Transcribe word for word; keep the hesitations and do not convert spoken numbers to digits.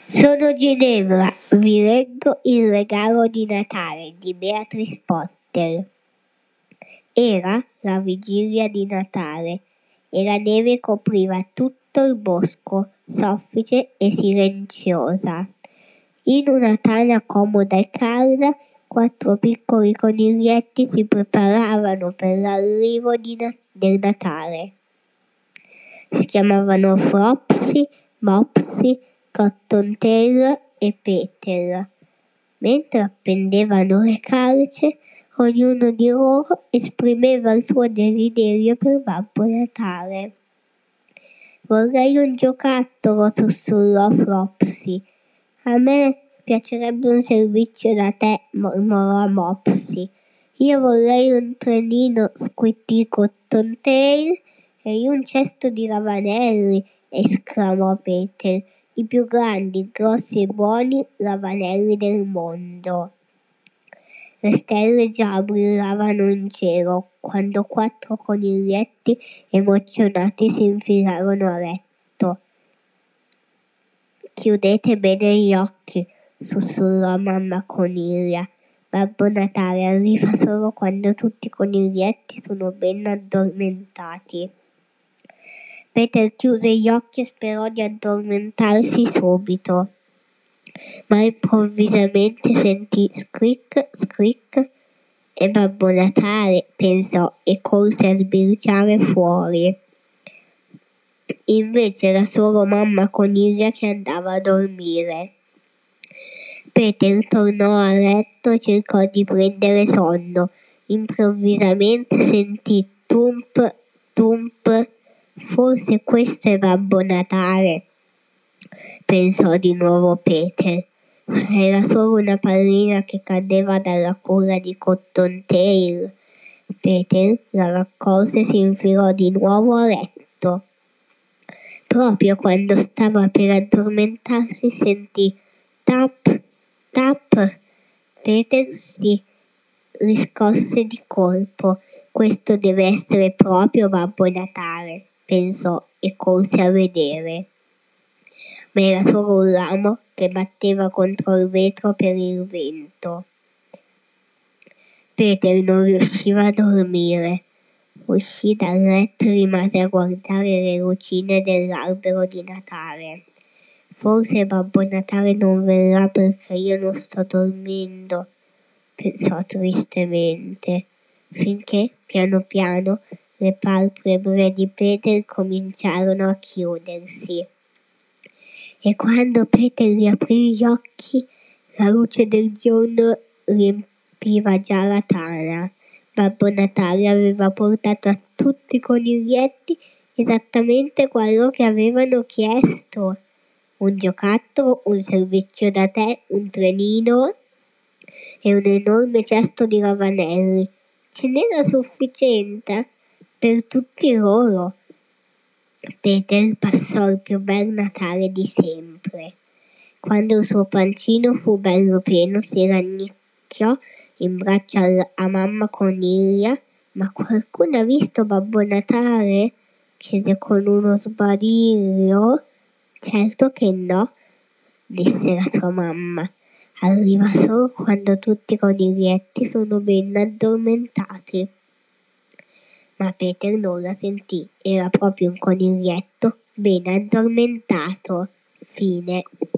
Sono Ginevra, vi leggo Il regalo di Natale di Beatrice Potter. Era la vigilia di Natale e la neve copriva tutto il bosco, soffice e silenziosa. In una tana comoda e calda, quattro piccoli coniglietti si preparavano per l'arrivo di na- del Natale. Si chiamavano Flopsy, Mopsy, Cottontail e Peter. Mentre appendevano le calce, ognuno di loro esprimeva il suo desiderio per Babbo Natale. Vorrei un giocattolo, sussurrò Flopsy. A me piacerebbe un servizio da te, mormorò Mopsy. Io vorrei un trenino, squittì Cottontail. E io un cesto di ravanelli, esclamò Peter, i più grandi, grossi e buoni ravanelli del mondo. Le stelle già brillavano in cielo quando quattro coniglietti emozionati si infilarono a letto. Chiudete bene gli occhi, sussurrò mamma coniglia. Babbo Natale arriva solo quando tutti i coniglietti sono ben addormentati. Peter chiuse gli occhi e sperò di addormentarsi subito, ma improvvisamente sentì scrick, scrick e Babbo Natale, pensò, e corse a sbirciare fuori. Invece era solo mamma coniglia che andava a dormire. Peter tornò a letto e cercò di prendere sonno. Improvvisamente sentì tump, tump. Forse questo è Babbo Natale, pensò di nuovo Peter. Era solo una pallina che cadeva dalla culla di Cottontail. Peter la raccolse e si infilò di nuovo a letto. Proprio quando stava per addormentarsi sentì tap, tap. Peter si riscosse di colpo. Questo deve essere proprio Babbo Natale, pensò e corse a vedere. Ma era solo un ramo che batteva contro il vetro per il vento. Peter non riusciva a dormire. Uscì dal letto e rimase a guardare le lucine dell'albero di Natale. Forse Babbo Natale non verrà perché io non sto dormendo, pensò tristemente, finché piano piano le palpebre di Peter cominciarono a chiudersi. E quando Peter riaprì gli occhi, la luce del giorno riempiva già la tana. Babbo Natale aveva portato a tutti i coniglietti esattamente quello che avevano chiesto. Un giocattolo, un servizio da tè, un trenino e un enorme cesto di ravanelli. Ce n'era sufficiente per tutti loro. Peter passò il più bel Natale di sempre. Quando il suo pancino fu bello pieno, si rannicchiò in braccio a mamma coniglia. Ma qualcuno ha visto Babbo Natale? Chiese con uno sbadiglio. Certo che no, disse la sua mamma. Arriva solo quando tutti i coniglietti sono ben addormentati. Ma Peter non la sentì, era proprio un coniglietto ben addormentato. Fine.